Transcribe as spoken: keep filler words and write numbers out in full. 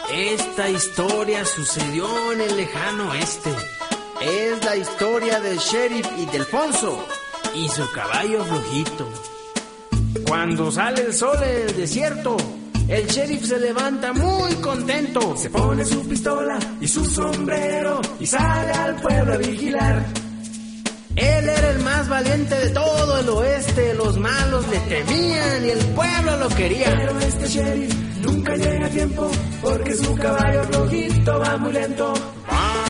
Esta historia sucedió en el lejano oeste. Es la historia del sheriff Ildefonso y su caballo flojito. Cuando sale el sol en el desierto, el sheriff se levanta muy contento. Se pone su pistola y su sombrero y sale al pueblo a vigilar. Él era el más valiente de todo el oeste. Los malos le temían y el pueblo lo quería. Pero este sheriff nunca llega a tiempo porque su caballo flojito va muy lento.